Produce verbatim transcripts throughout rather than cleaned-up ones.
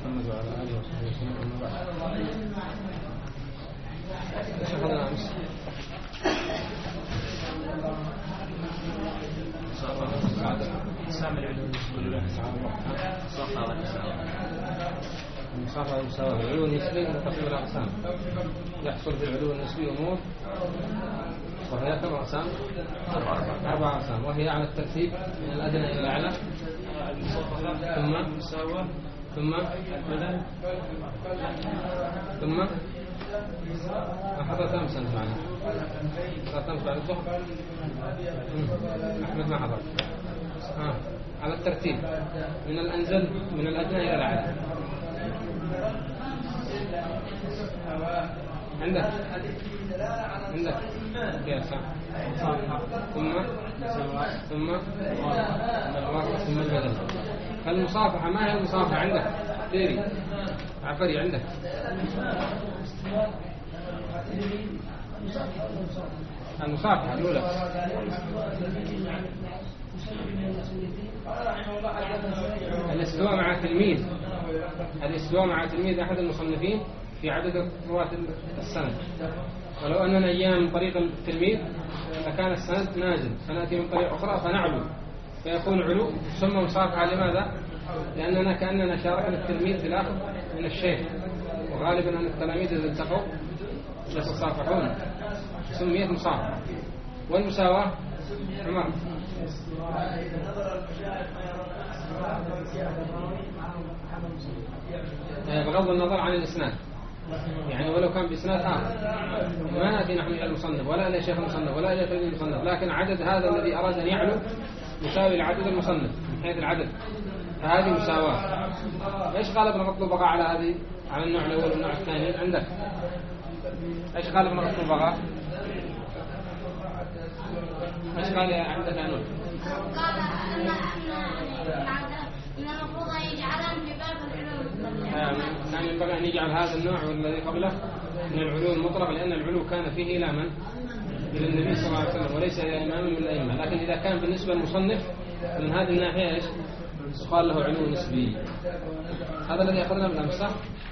محمد وعلى آله وصحبه وسلم. أما بعد. إيش أخذنا أمس؟ أقسام العلو النسبي المصافحة والمساواة. العلو النسبي مقسم الأقسام. يحصل في العلو النسبي أمور، وهي كم أقسام؟ أربع أقسام، وهي على الترتيب من الأدنى إلى الأعلى، ثم المساواة، ثم البدل، ثم حضرت أمس أنت معنا. حضرت أمس بعد الظهر. أحمد ما حضر. آه. على الترتيب من الأنزل من الأدنى إلى الأعلى. عندك عندك يا سام. ثم ثم الموافقة ثم البدل. المصافحة ما هي المصافحة عندك؟ تيري عفري عندك. المصافحة الأولى الاستواء مع التلميذ. الاستواء مع التلميذ أحد المصنفين في عدد رواة السند. ولو أننا أيام من طريق التلميذ فكان السند نازل، فنأتي من طريق أخرى فنعلو، فيكون علو ثم مصافحة. لماذا؟ لأننا كأننا شاركنا التلميذ في الأخذ من الشيخ، وغالبا أن التلاميذ إذا التقوا يتصافحون، سميت مصافحة. والمساواة عمر بغض النظر عن الإسناد، يعني ولو كان بإسناد آخر ما نأتي نحن إلى المصنف ولا إلى شيخ المصنف ولا إلى تلميذ المصنف، لكن عدد هذا الذي أراد أن يعلو يساوي لعدد المصنف من حيث العدد، فهذه مساواة. إيش غالب نغطي البقاء على هذه، على النوع الأول والنوع الثاني عندك؟ إيش غالب نغطي البقاء؟ إيش قال عندك يا نور؟ قال أن أن المفروض أن يجعلهم في باب العلوم. يعني ينبغي أن يجعل هذا النوع والذي قبله من العلو المطلق، لأن العلو كان فيه إلى من؟ إلى النبي صلى الله عليه وسلم وليس إلى إمام من الأئمة. لكن إذا كان بالنسبة للمصنف من هذه الناحية إيش؟ قال له علو نسبي. هذا الذي أخذنا من الأمس.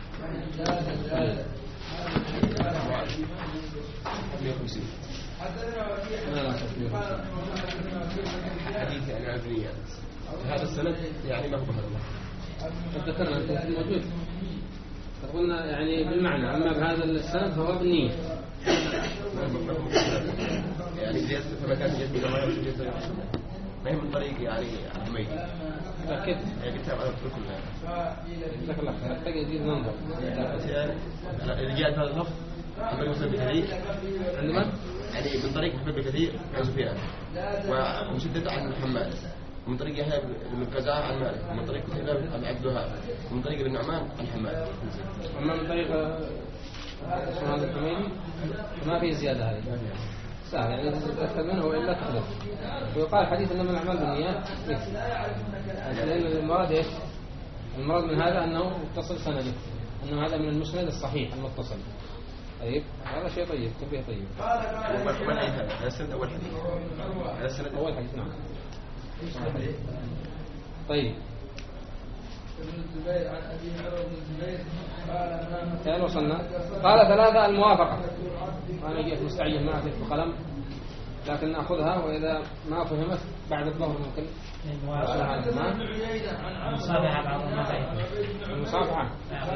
ما لا تفكير حديث يعني عبرية هذا السند يعني ما هو بهذا. قد ذكرنا أنت موجود قلنا يعني بالمعنى، أما بهذا السند فهو بالنية. يعني زيادة فمكان جد ما يوجد ما هي من طريق يعني حميدي. تأكد. يعني كتاب على الطرق كلها. جزاك الله خير. محتاج يزيد ننظر. يعني جاءت هذا اللفظ عن طريق مسلم كثير. عندما؟ يعني من طريق محمد كثير عن سفيان. ومسدد عن محمد. ومن طريق يحيى بن القزاع عن مالك. ومن طريق كتيبة عن عبد الوهاب. ومن طريق ابن نعمان عن حماد. أما من طريق اسمه هذا الحميدي ما في زيادة هذه. سهل يعني تتأكد منه وإلا تخلف. ويقال حديث إنما الأعمال بالنيات مثل. لأن المراد إيش؟ المراد من هذا أنه متصل سنده، أنه هذا من المسند الصحيح المتصل. طيب هذا شيء طيب، تنبيه طيب. وما الحديث هذا؟ هذا السند أول حديث. هذا السند أول حديث نعم. طيب. كان وصلنا. قال ثلاثة الموافقة. أنا جيت مستعجل ما أعطيك بقلم، لكن نأخذها وإذا ما فهمت بعد الظهر ممكن. المصافحة بعض المبايع. المصافحة.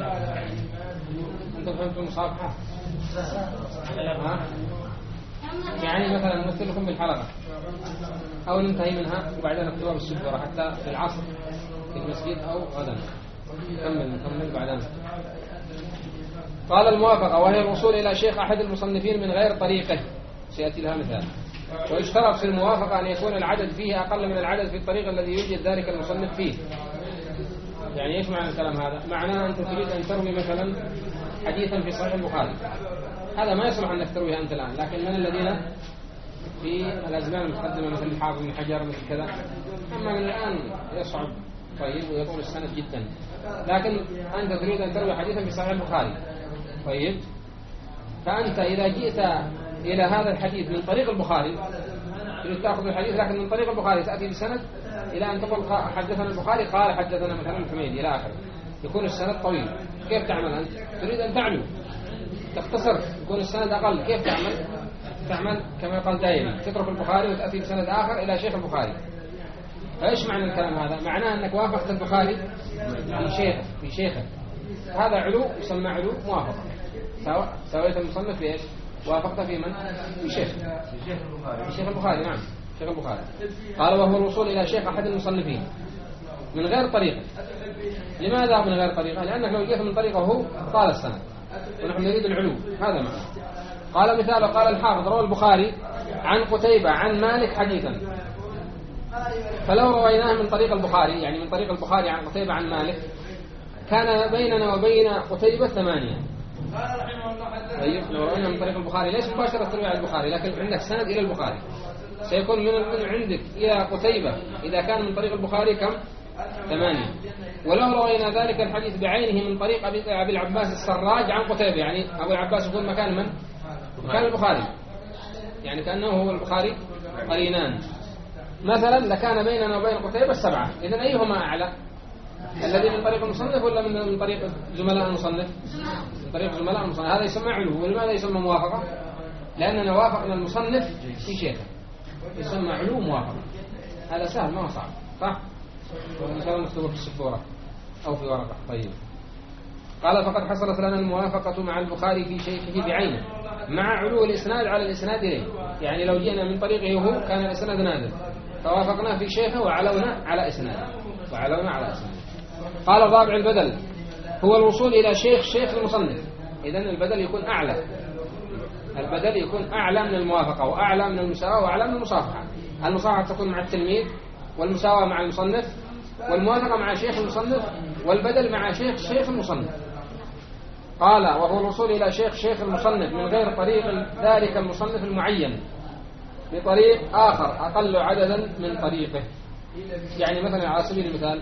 أنتم فهمتوا المصافحة؟ ها؟ يعني مثلا نمثل لكم بالحلقة أو ننتهي منها وبعدين نكتبها بالسبورة حتى في العصر في المسجد أو غدا. نكمل نكمل بعدين. قال الموافقة وهي الوصول إلى شيخ أحد المصنفين من غير طريقه، سيأتي لها مثال. ويشترط في الموافقة أن يكون العدد فيه أقل من العدد في الطريق الذي يوجد ذلك المصنف فيه. يعني إيش معنى الكلام هذا؟ معناه أنت تريد أن تروي مثلا حديثا في صحيح البخاري، هذا ما يصلح أنك ترويه أنت الآن، لكن من الذين في الأزمان المتقدمة مثل الحافظ بن حجر مثل كذا، أما من الآن يصعب طيب ويطول السند جدا. لكن أنت تريد أن تروي حديثا في صحيح البخاري طيب، فأنت إذا جئت إلى هذا الحديث من طريق البخاري تريد تأخذ الحديث لكن من طريق البخاري تأتي بسند إلى أن تقول حدثنا البخاري قال حدثنا مثلا الحميدي إلى آخره، يكون السند طويل. كيف تعمل أنت؟ تريد أن تعلو تختصر، يكون السند أقل، كيف تعمل؟ تعمل كما قال دائما، تترك البخاري وتأتي بسند آخر إلى شيخ البخاري. فإيش معنى الكلام هذا؟ معناه أنك وافقت البخاري في شيخه في شيخه هذا علو يسمى علو موافقة. سويت المصنف في إيش؟ وافقت في من؟ في شيخ في شيخ البخاري. نعم شيخ البخاري. قال وهو الوصول إلى شيخ أحد المصنفين من غير طريقه. لماذا من غير طريقه؟ لأنك لو جئت من طريقه هو طال السند ونحن نريد العلو، هذا معنى. قال مثاله قال الحافظ روى البخاري عن قتيبة عن مالك حديثا، فلو رويناه من طريق البخاري يعني من طريق البخاري عن قتيبة عن مالك كان بيننا وبين قتيبة ثمانية. طيب لو روينا من طريق البخاري ليش مباشرة تروي على البخاري، لكن عندك سند إلى البخاري سيكون من من عندك إلى قتيبة إذا كان من طريق البخاري كم؟ ثمانية. ولو روينا ذلك الحديث بعينه من طريق أبي العباس السراج عن قتيبة، يعني أبو العباس يكون مكان من؟ مكان البخاري، يعني كأنه هو البخاري قرينان مثلا، لكان بيننا وبين قتيبة سبعة. إذن أيهما أعلى؟ الذي من طريق المصنف ولا من طريق زملاء المصنف؟ من طريق زملاء المصنف. هذا يسمى علو. ولماذا يسمى موافقة؟ لأننا وافقنا المصنف في شيخه، يسمى علو موافقة. هذا سهل ما هو صعب، صح؟ ومثلا نكتبه في السبورة أو في ورقة. طيب قال فقد حصلت لنا الموافقة مع البخاري في شيخه بعينه مع علو الإسناد على الإسناد إليه. يعني لو جئنا من طريقه هو كان الإسناد نازل فوافقنا في شيخه وعلونا على إسناده وعلونا على إسناده. قال الرابع البدل هو الوصول إلى شيخ شيخ المصنف. إذن البدل يكون أعلى، البدل يكون أعلى من الموافقة وأعلى من المساواة وأعلى من المصافحة. المصافحة تكون مع التلميذ، والمساواة مع المصنف، والموافقة مع شيخ المصنف، والبدل مع شيخ شيخ المصنف. قال وهو الوصول إلى شيخ شيخ المصنف من غير طريق ذلك المصنف المعين بطريق آخر أقل عددا من طريقه. يعني مثلا على سبيل المثال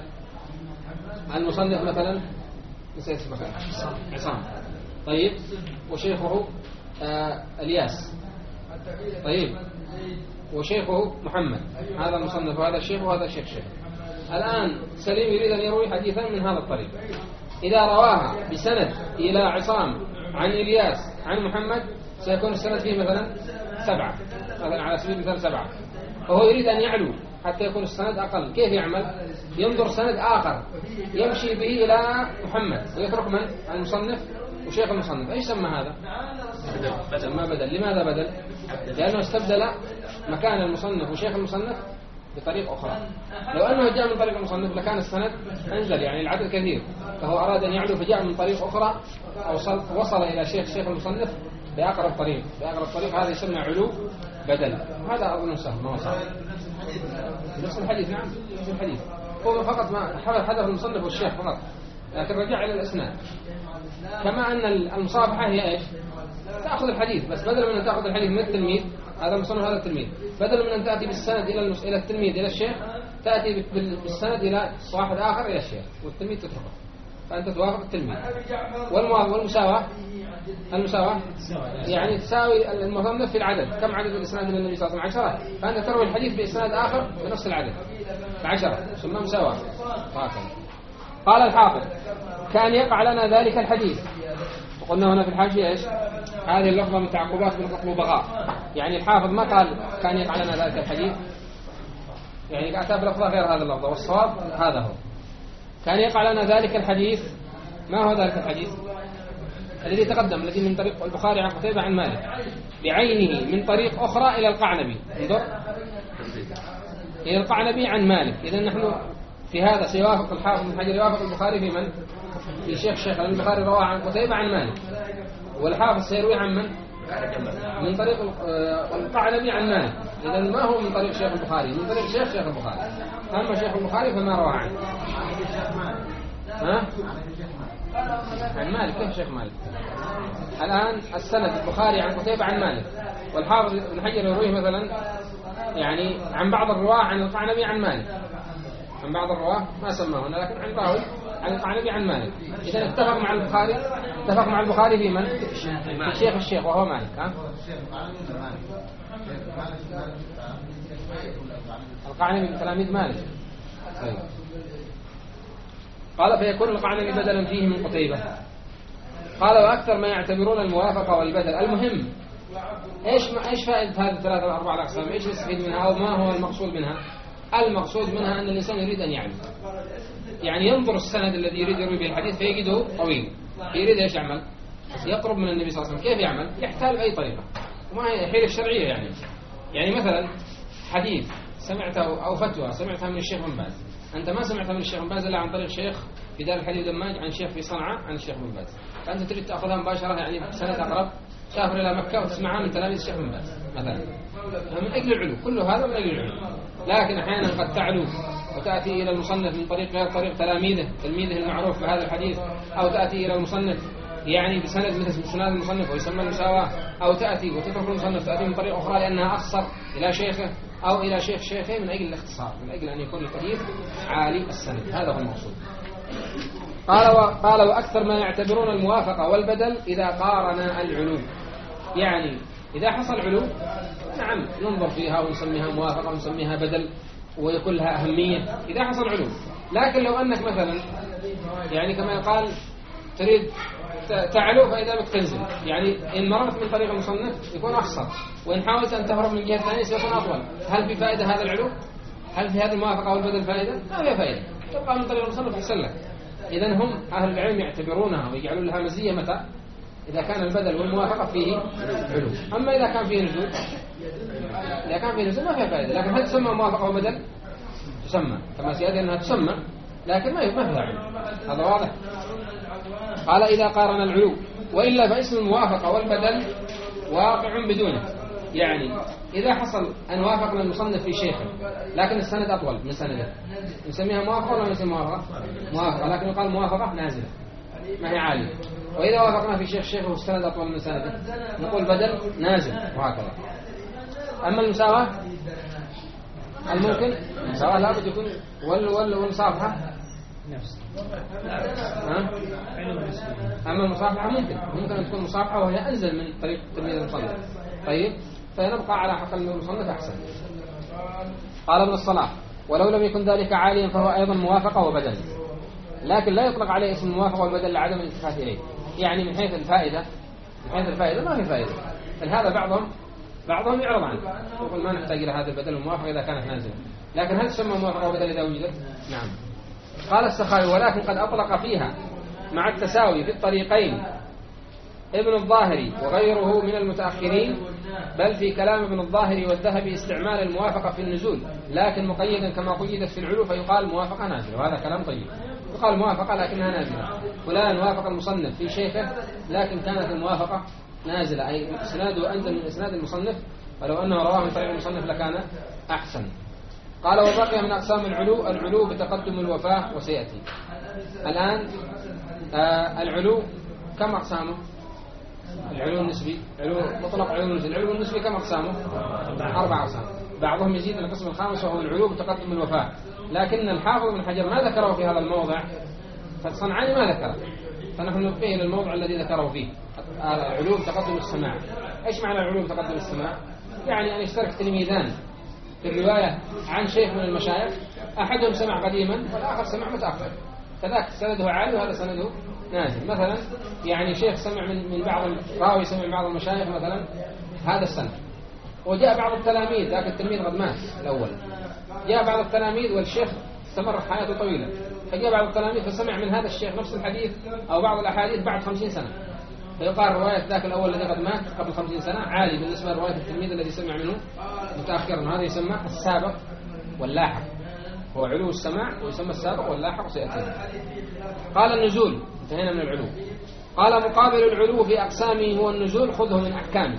المصنف مثلا نسيت اسمه عصام، طيب وشيخه آه الياس، طيب وشيخه محمد، هذا المصنف وهذا الشيخ وهذا الشيخ شيخ. الآن سليم يريد أن يروي حديثا من هذا الطريق، إذا رواها بسند إلى عصام عن إلياس عن محمد سيكون السند فيه مثلا سبعة، مثلا على سبيل المثال سبعة، فهو يريد أن يعلو حتى يكون السند أقل. كيف يعمل؟ ينظر سند آخر يمشي به إلى محمد ويترك من؟ المصنف وشيخ المصنف. أيش سمى هذا؟ سمى بدل. لماذا بدل؟ لأنه استبدل مكان المصنف وشيخ المصنف بطريق أخرى. لو أنه جاء من طريق المصنف لكان السند أنزل، يعني العدد كثير، فهو أراد أن يعلو فجاء من طريق أخرى وصل, وصل إلى شيخ شيخ المصنف بأقرب طريق بأقرب طريق هذا يسمى علو بدل. هذا أظن سهل ما هو صعب. نفس الحديث. نعم نفس الحديث، هو فقط ما حذف المصنف والشيخ فقط، لكن رجع إلى الأسناد. كما أن المصافحة هي إيش؟ تأخذ الحديث، بس بدل من أن تأخذ الحديث من التلميذ هذا المصنف هذا التلميذ، بدل من أن تأتي بالسند إلى إلى التلميذ إلى الشيخ تأتي بالسند إلى واحد آخر إلى الشيخ والتلميذ تتركه، فأنت توافق التلميذ. والمساواة المساواة يعني تساوي المصنف في العدد. كم عدد الإسناد من النبي صلى الله عليه وسلم؟ عشرة، فأنت تروي الحديث بإسناد آخر بنفس العدد عشرة، ثم مساواة. قال الحافظ كان يقع لنا ذلك الحديث. وقلنا هنا في الحاشية إيش؟ هذه اللفظة من تعقبات من قطب بغاء، يعني الحافظ ما قال كان يقع لنا ذلك الحديث، يعني أتى بلفظة غير هذا اللفظة، والصواب هذا هو. كان يقع لنا ذلك الحديث. ما هو ذلك الحديث؟ الذي تقدم، الذي من طريق البخاري عن قتيبة عن مالك بعينه من طريق أخرى إلى القعنبي، انظر إلى القعنبي عن مالك. إذا نحن في هذا سيوافق الحافظ بن حجر يوافق البخاري في من؟ في شيخ شيخ البخاري رواه عن قتيبة عن مالك، والحافظ سيروي عن من؟ من طريق القعنبي عن مالك. إذا ما هو من طريق شيخ البخاري، من طريق شيخ شيخ البخاري. أما شيخ البخاري فما رواه عنه. ها؟ عن مالك. كيف شيخ مالك؟ الآن السند البخاري عن قتيبة عن مالك، والحافظ بن حجر يرويه مثلا يعني عن بعض الرواة عن القعنبي عن مالك، عن بعض الرواة ما سماه هنا، لكن عن راوي عن القعنبي عن مالك. إذا اتفق مع البخاري اتفق مع البخاري في من؟ في شيخ الشيخ وهو مالك. ها؟ القعنبي من تلاميذ مالك. طيب. قال فيكون القعنبي بدلا فيه من قتيبة. قال وأكثر ما يعتبرون الموافقة والبدل. المهم إيش ما إيش فائدة هذه الثلاثة الأربعة الأقسام؟ إيش نستفيد منها أو ما هو المقصود منها؟ المقصود منها أن الإنسان يريد أن يعلم، يعني ينظر السند الذي يريد يروي به الحديث فيجده طويل، يريد إيش يعمل؟ يقرب من النبي صلى الله عليه وسلم. كيف يعمل؟ يحتال بأي طريقة، وما هي حيلة الشرعية يعني. يعني مثلا حديث سمعته أو فتوى سمعتها من الشيخ بن باز، أنت ما سمعتها من الشيخ بن باز إلا عن طريق شيخ في دار الحديث دماج عن شيخ في صنعاء عن الشيخ بن باز، فأنت تريد تأخذها مباشرة يعني سنة أقرب، سافر إلى مكة وتسمعها من تلاميذ الشيخ بن باز مثلا، من أجل العلو. كل هذا من أجل العلو. لكن أحيانا قد تعلو وتأتي إلى المصنف من طريق غير طريق تلاميذه تلميذه المعروف بهذا الحديث، أو تأتي إلى المصنف يعني بسند مثل سند المصنف ويسمى المساواة، أو تأتي وتترك المصنف تأتي من طريق أخرى لأنها أخصر إلى شيخه أو إلى شيخ شيخه من أجل الاختصار، من أجل أن يكون الحديث عالي السند. هذا هو المقصود. قال وقال وأكثر ما يعتبرون الموافقة والبدل إذا قارن العلو، يعني إذا حصل علو نعم ننظر فيها ونسميها موافقة ونسميها بدل ويكون لها أهمية إذا حصل علو. لكن لو أنك مثلا يعني كما يقال تريد تعلو فإذا بك تنزل، يعني إن مررت من طريق المصنف يكون أخصر، وإن حاولت أن تهرب من جهة ثانية سيكون أطول. هل في فائدة هذا العلو؟ هل في هذه الموافقة والبدل فائدة؟ ما فيها فائدة، تبقى من طريق المصنف تسلك. إذن هم أهل العلم يعتبرونها ويجعلون لها مزية متى؟ إذا كان البدل والموافقة فيه علو. أما إذا كان فيه نزول إذا كان فيه نزول ما فيها فائدة. لكن هل تسمى موافقة وبدل؟ تسمى كما سيأتي أنها تسمى، لكن ما ما فيها علو. هذا واضح. قال إذا قارن العلو، وإلا فاسم الموافقة والبدل واقع بدونه. يعني إذا حصل أن وافقنا المصنف في شيخه لكن السند أطول من سنده نسميها موافقة ولا نسميها موافقة؟ موافقة، لكن يقال موافقة نازلة ما هي عالية. وإذا وافقنا في شيخ شيخه والسند أطول من سنده نقول بدل نازل وهكذا. أما المساواة الممكن المساواة لابد يكون وال وال والمصافحة نفس. أما المصافحة ممكن ممكن أن تكون مصافحة وهي أنزل من طريق تلميذ المصنف. طيب فنبقى على حق المصنف أحسن. قال ابن الصلاح ولو لم يكن ذلك عاليا فهو أيضا موافقة وبدل، لكن لا يطلق عليه اسم الموافقة والبدل لعدم الالتفات إليه. يعني من حيث الفائدة من حيث الفائدة ما في فائدة. فلهذا بعضهم بعضهم يعرض عنه يقول ما نحتاج إلى هذا البدل والموافقة إذا كانت نازلة، لكن هل تسمى موافقة وبدل إذا وجدت؟ نعم. قال السخاوي ولكن قد أطلق فيها مع التساوي في الطريقين ابن الظاهري وغيره من المتأخرين، بل في كلام ابن الظاهري والذهبي استعمال الموافقة في النزول لكن مقيدا كما قيدت في العلو، فيقال موافقة نازلة، وهذا كلام طيب. يقال موافقة لكنها نازلة، فلان وافق المصنف في شيخه لكن كانت الموافقة نازلة، أي إسناده أنزل من إسناد المصنف، ولو أنه رواه من طريق المصنف لكان أحسن. قال وبقي من أقسام العلو العلو بتقدم الوفاة وسيأتي. الآن آه العلو كم أقسامه؟ العلو النسبي، علو مطلق، علو نسبي. العلو النسبي كم أقسامه؟ أربع أقسام. بعضهم يزيد القسم الخامس وهو العلو بتقدم الوفاة، لكن الحافظ ابن حجر ما ذكره في هذا الموضع، فالصنعاني ما ذكره، فنحن نبقيه للموضع الذي ذكره فيه العلو بتقدم السماع. إيش معنى العلو بتقدم السماع؟ يعني أن يشترك تلميذان في الرواية عن شيخ من المشايخ، أحدهم سمع قديما والآخر سمع متأخر، كذلك سنده عالي وهذا سنده نازل. مثلا يعني شيخ سمع من من بعض الراوي سمع من بعض المشايخ مثلا هذا السنة، وجاء بعض التلاميذ، ذاك التلميذ قد مات الأول، جاء بعض التلاميذ والشيخ استمر حياته طويلة، فجاء بعض التلاميذ فسمع من هذا الشيخ نفس الحديث أو بعض الأحاديث بعد خمسين سنة، فيقال رواية ذاك الأول الذي قد مات قبل خمسين سنة عالي بالنسبة لرواية التلميذ الذي سمع منه متأخرا. هذا يسمى السابق واللاحق، هو علو السماع ويسمى السابق واللاحق سيأتي. قال النزول، انتهينا من العلو. قال مقابل العلو في أقسامه هو النزول خذه من أحكامه.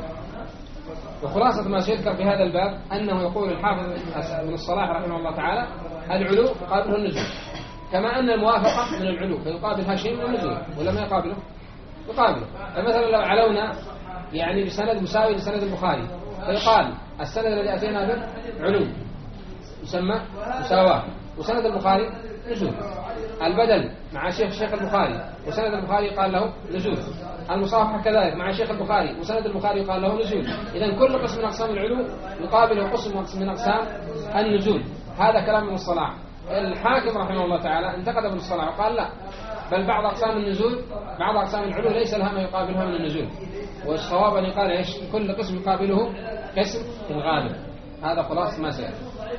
وخلاصة ما سيذكر في هذا الباب أنه يقول الحافظ ابن الصلاح رحمه الله تعالى العلو يقابله النزول، كما أن الموافقة من العلو فيقابلها شيء من النزول، ولا ما يقابله؟ يقابله. فمثلا لو علونا يعني بسند مساوي لسند البخاري فيقال السند الذي أتينا به علو يسمى مساواة، وسند البخاري نزول. البدل مع شيخ الشيخ البخاري وسند البخاري قال له نزول. المصافحة كذلك مع شيخ البخاري وسند البخاري قال له نزول. إذن كل قسم من أقسام العلو يقابله قسم من أقسام النزول. هذا كلام ابن الصلاح. الحاكم رحمه الله تعالى انتقد ابن الصلاح وقال لا، بل بعض أقسام النزول بعض أقسام العلو ليس لها ما يقابلها من النزول، والصواب أن يقال إيش؟ كل قسم يقابله قسم في الغالب. هذا خلاص ما سيأتي.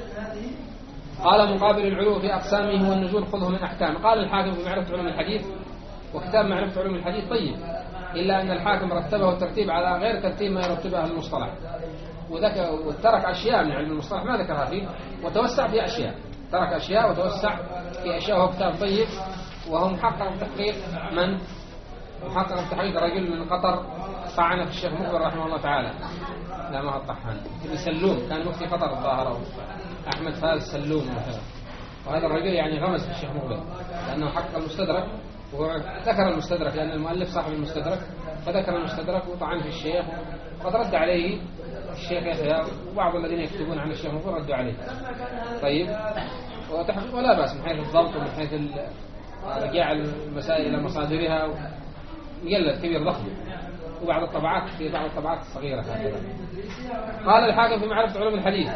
قال مقابل العلو في أقسامه والنزول خذه من أحكام. قال الحاكم في معرفة علوم الحديث، وكتاب معرفة علوم الحديث طيب، إلا أن الحاكم رتبه الترتيب على غير ترتيب ما يرتبه أهل المصطلح، وترك أشياء من علم المصطلح ما ذكرها فيه، وتوسع في أشياء، ترك أشياء وتوسع في أشياء. وهو كتاب طيب، وهو محقق بتحقيق من؟ محقق بتحقيق رجل من قطر طعن في الشيخ مقبل رحمه الله تعالى. لا ما هو الطحان، ابن سلوم كان مفتي قطر الظاهر، أحمد فاز سلوم مثلا. وهذا الرجل يعني غمز في الشيخ مقبل لأنه حقق المستدرك، وذكر المستدرك لأن المؤلف صاحب المستدرك، فذكر المستدرك وطعن في الشيخ، وقد رد عليه الشيخ يحيى وبعض الذين يكتبون عن الشيخ مقبل ردوا عليه. طيب، وتحقيق ولا بأس من حيث الضبط ومن حيث رجاع المسائل إلى مصادرها، مجلد كبير ضخم، وبعض الطبعات في بعض الطبعات الصغيرة هكذا. قال الحاكم في معرفة علوم الحديث،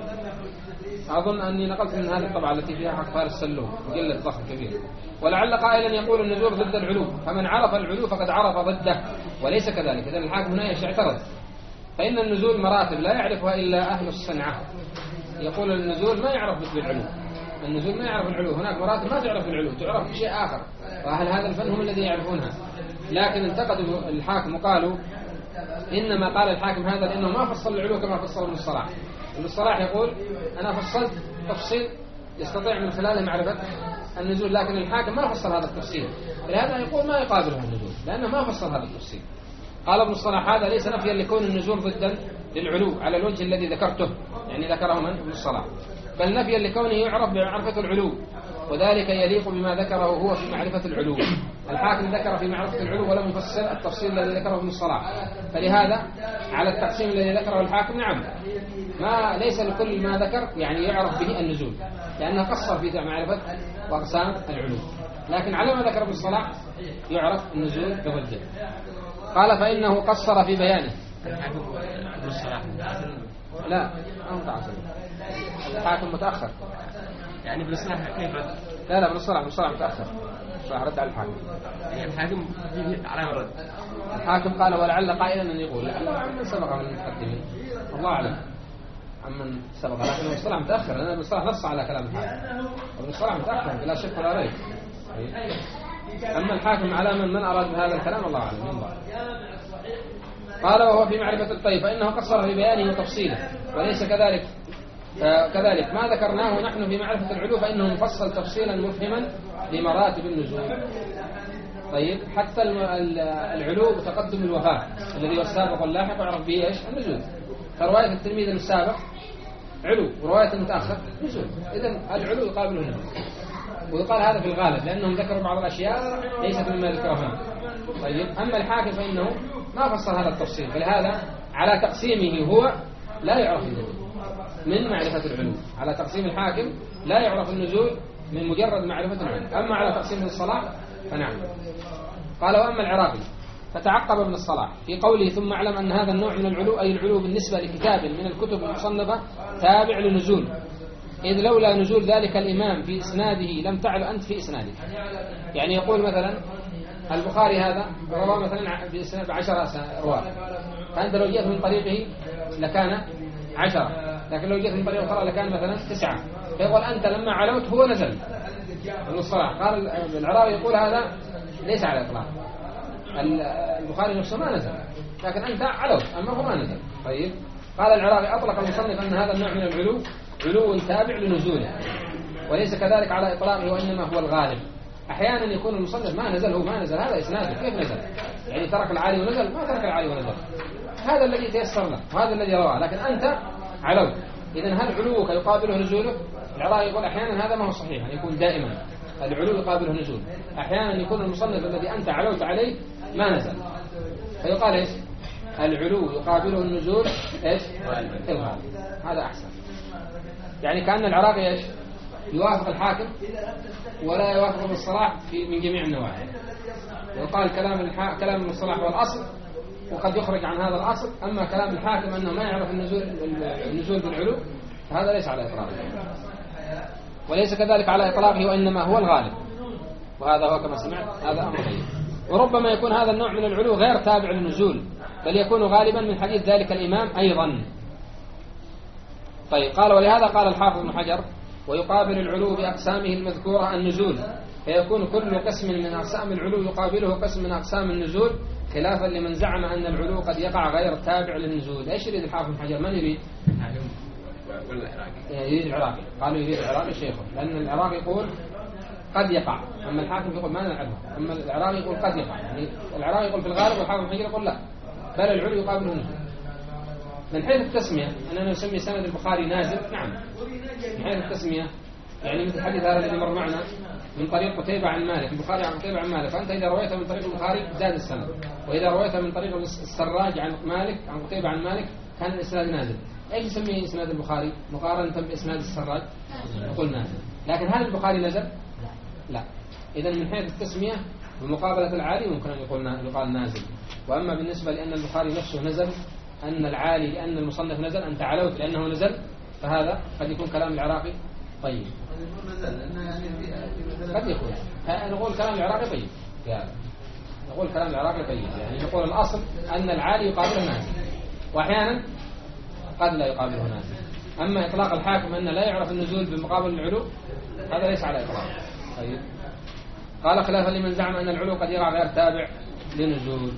أظن أني نقلت من هذه الطبعة التي فيها حق فارس السلوم، مجلد ضخم كبير. ولعل قائلا يقول النزول ضد العلو، فمن عرف العلو فقد عرف ضده، وليس كذلك. إذن الحاكم هنا يعترض، فإن النزول مراتب لا يعرفها إلا أهل الصنعة. يقول النزول ما يعرف مثل العلو، النزول ما يعرف العلو، هناك مراتب ما تعرف العلو، تعرف بشيء آخر، وأهل هذا الفن هم الذين يعرفونها. لكن انتقدوا الحاكم وقالوا إنما قال الحاكم هذا لأنه ما فصل العلو كما فصل ابن الصلاح. ابن الصلاح يقول أنا فصلت تفصيل يستطيع من خلاله معرفة النزول، لكن الحاكم ما فصل هذا التفصيل، لهذا يقول ما يقابله النزول لأنه ما فصل هذا التفصيل. قال ابن الصلاح هذا ليس نفيا لكون النزول ضدا للعلو على الوجه الذي ذكرته، يعني ذكره من ابن الصلاح، بل نفيا لكونه يعرف بمعرفة العلو، وذلك يليق بما ذكره هو في معرفة العلو. الحاكم ذكر في معرفة العلو ولم يفسر التفصيل الذي ذكره ابن الصلاح، فلهذا على التقسيم الذي ذكره الحاكم نعم ما ليس لكل ما ذكر يعني يعرف به النزول، لأنه قصر في معرفة وأقسام العلو، لكن على ما ذكر ابن الصلاح يعرف النزول بضده. قال فإنه قصر في بيانه. الحاكم ابن الصلاح لا ما متعصب، الحاكم متأخر، يعني ابن الصلاح كيف رد؟ لا لا ابن الصلاح ابن الصلاح متأخر، الصلاح رد على الحاكم. يعني الحاكم على رد. الحاكم قال ولعل قائلا أن يقول لعل عمن سبق من المقدمين، الله أعلم عمن سبق، لكن ابن الصلاح متأخر لأن ابن الصلاح نص على كلام الحاكم، ابن الصلاح متأخر بلا شك ولا ريب. أما الحاكم على من من أراد بهذا الكلام الله أعلم من الله. قال وهو في معرفة الطيب فإنه قصر في بيانه وتفصيله، وليس كذلك آه كذلك ما ذكرناه نحن في معرفة العلو فإنه مفصل تفصيلا مفهما لمراتب النزول. طيب حتى العلو بتقدم الوفاة الذي هو السابق واللاحق يعرف به ايش؟ النزول. فرواية التلميذ السابق علو ورواية المتأخر نزول، إذن العلو يقابله النزول، ويقال هذا في الغالب لأنهم ذكروا بعض الأشياء ليست مما ذكرها. طيب أما الحاكم فإنه ما فصل هذا التفصيل، فلهذا على تقسيمه هو لا يعرف النزول من معرفة العلو، على تقسيم الحاكم لا يعرف النزول من مجرد معرفة العلو، أما على تقسيم الصلاح فنعم. قال وأما العراقي فتعقب ابن الصلاح في قوله ثم اعلم أن هذا النوع من العلو أي العلو بالنسبة لكتاب من الكتب المصنفة تابع لنزول، إذ لولا نزول ذلك الإمام في إسناده لم تعل أنت في إسناده. يعني يقول مثلا البخاري هذا رواه مثلا بعشرة رواة، فأنت لو جئت من طريقه لكان عشرة، لكن لو جئت من طريقه أخرى لكان مثلا تسعة، فيقول أنت لما علوت هو نزل ابن الصلاح. قال العراقي يقول هذا ليس على الإطلاق، البخاري نفسه ما نزل، لكن أنت علوت أما هو ما نزل. طيب قال العراقي أطلق المصنف أن هذا النوع من العلو علو تابع لنزوله، وليس كذلك على إطلاقه وإنما هو الغالب. أحيانا يكون المصنف ما نزل هو ما نزل، هذا إسناده كيف نزل؟ يعني ترك العالي ونزل؟ ما ترك العالي ونزل، هذا الذي تيسر له وهذا الذي رواه، لكن أنت علوت. إذن هل علوك يقابله نزوله؟ العراقي يقول أحيانا هذا ما هو صحيح، يعني يكون دائما العلو يقابله نزول، أحيانا يكون المصنف الذي أنت علوت عليه ما نزل، فيقال إيش؟ العلو يقابله النزول إيش؟ الغالب. هذا أحسن. يعني كأن العراقي إيش؟ يوافق الحاكم ولا يوافق ابن الصلاح في من جميع النواحي. وقال كلام الح... كلام ابن الصلاح هو الأصل وقد يخرج عن هذا الأصل. أما كلام الحاكم أنه ما يعرف النزول النزول بالعلو هذا ليس على إطلاقه، وليس كذلك على إطلاقه وإنما هو الغالب، وهذا هو كما سمعت هذا أمر طيب. وربما يكون هذا النوع من العلو غير تابع للنزول بل يكون غالبا من حديث ذلك الإمام أيضا. طيب قال ولهذا قال الحافظ ابن حجر ويقابل العلو بأقسامه المذكورة النزول، فيكون كل قسم من أقسام العلو يقابله قسم من أقسام النزول، خلافا لمن زعم أن العلو قد يقع غير تابع للنزول. إيش يريد الحافظ ابن حجر؟ من يريد؟ يريد العراقي. قالوا يريد العراقي شيخه، لأن العراقي يقول قد يقع، أما الحاكم يقول ما نعرفه، أما العراقي يقول قد يقع. يعني العراقي يقول في الغالب والحافظ ابن حجر يقول لا، بل العلو يقابله النزول. من حيث التسمية أننا نسمي سند البخاري نازل، نعم من حيث التسمية، يعني مثل الحديث هذا الذي مر معنا من طريق قتيبة عن مالك، البخاري عن قتيبة عن مالك، فأنت إذا رويته من طريق البخاري زاد السند، وإذا رويته من طريق السراج عن مالك عن قتيبة عن مالك كان الإسناد نازل. أيش يسميه إسناد البخاري مقارنة بإسناد السراج؟ نقول نازل. لكن هل البخاري نزل؟ لا. إذا من حيث التسمية بمقابلة العالي ممكن أن يقول يقال نازل. وأما بالنسبة لأن البخاري نفسه نزل، أن العالي لأن المصنف نزل، أنت علوت لأنه نزل، فهذا قد يكون كلام العراقي طيب. قد يكون نقول كلام العراقي طيب في هذا، نقول كلام العراقي طيب، يعني نقول الأصل أن العالي يقابله نازل، وأحيانا قد لا يقابله نازل. أما إطلاق الحاكم أن لا يعرف النزول بمقابل العلو هذا ليس على إطلاق. طيب قال خلافا لمن زعم أن العلو قد يقع غير تابع لنزول.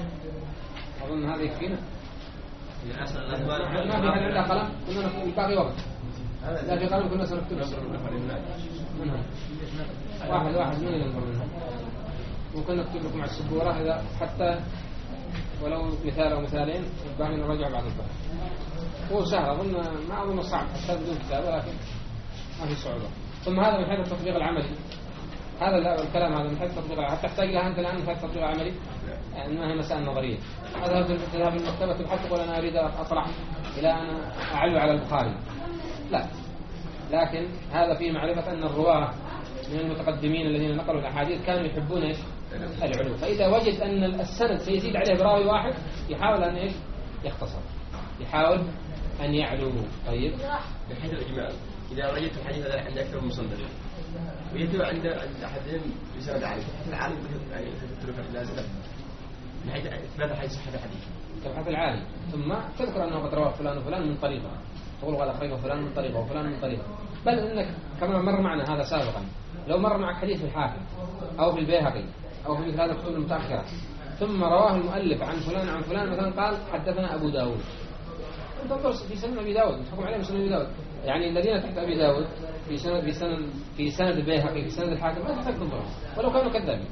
أظن هذا يكفينا. ما في أحد عنده قلم؟ كنا نكتب باقي وقت. لا في قلم كنا سنكتب منها. واحد واحد من ينظر منها. ممكن نكتب لكم على السبورة إذا حتى ولو مثال أو مثالين باقي نرجع بعد الظهر. هو سهل، أظن ما أظن صعب حتى بدون كتاب، ولكن ما في صعوبة. ثم هذا من حيث التطبيق العملي، هذا الكلام هذا من حيث التطبيق العملي، هل تحتاج لها أنت الآن من حيث التطبيق العملي؟ يعني ما هي مسائل نظرية. أذهب إلى المكتبة تبحث تقول أنا أريد أطلع إلى أن أعلو على البخاري، لا. لكن هذا فيه معرفة أن الرواة من المتقدمين الذين نقلوا الأحاديث كانوا يحبون إيش؟ العلو. فإذا وجد أن السند سيزيد عليه براوي واحد يحاول أن إيش؟ يختصر، يحاول أن يعلو. طيب من حيث الإجمال إذا وجدت الحديث هذا عند أكثر من مصدر ويتبع عند أحدهم بسند عالي، حتى العالم يعني تترك النازلة من حيث إثبات حديث صحة الحديث، تبحث العالي ثم تذكر أنه قد رواه فلان وفلان من طريقه، تقول قد أخرجه فلان من طريقه وفلان من طريقه. بل إنك كما مر معنا هذا سابقا، لو مر معك حديث في الحاكم أو في البيهقي أو في مثل هذه الكتب المتأخرة ثم رواه المؤلف عن فلان عن فلان، مثلا قال حدثنا أبو داود، تنظر في سنن أبي داود تحكم عليه بسنن أبي داود، يعني الذين تحت أبي داود في سند في سند في سند البيهقي في سند الحاكم ما تحتاج تنظرهم ولو كانوا كذابين،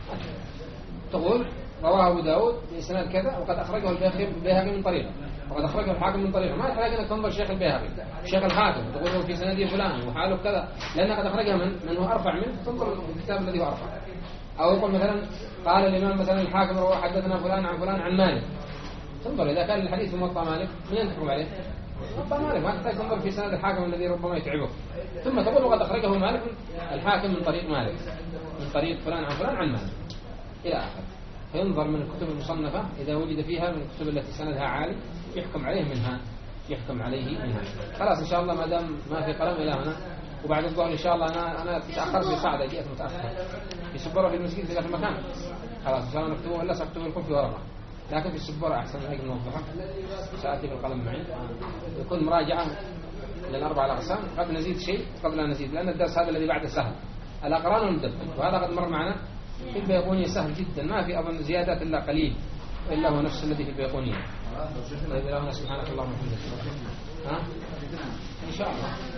تقول رواه أبو داود بإسناد كذا وقد أخرجه البيهقي من طريقه وقد أخرجه الحاكم من طريقه، ما يحتاج أنك تنظر شيخ البيهقي شيخ الحاكم تقول في سنده فلان وحاله كذا، لأن قد أخرجها من من هو أرفع منه، تنظر الكتاب الذي هو أرفع. أو يقول مثلا قال الإمام مثلا الحاكم رواه حدثنا فلان عن فلان عن مالك، تنظر إذا كان الحديث في موطأ مالك من تحكم عليه؟ موطأ مالك، ما تحتاج تنظر في سند الحاكم الذي ربما يتعبك، ثم تقول وقد أخرجه مالك الحاكم من طريق مالك من طريق فلان عن فلان عن مالك إلى آخر. فينظر من الكتب المصنفة إذا وجد فيها من الكتب التي سندها عالي يحكم عليه منها يحكم عليه منها. خلاص إن شاء الله ما دام ما في قلم إلى هنا، وبعد الظهر إن شاء الله أنا أنا تأخرت في صعدة جئت متأخر في سبورة في المسجد في ذاك المكان، خلاص إن شاء الله نكتبه ولا سأكتبه لكم في ورقة، لكن في السبورة أحسن هيك نوضحها، سأتي بالقلم معي يكون مراجعة للأربع الأقسام، قد نزيد شيء قد لا نزيد، لأن الدرس هذا الذي بعده سهل الأقران والمدبر، وهذا قد مر معنا في البيقونية سهل جدا، ما في أظن زيادات إلا قليل إلا هو نفس الذي في البيقونية. طيب إلهنا سبحانك اللهم وبحمدك ها إن شاء الله.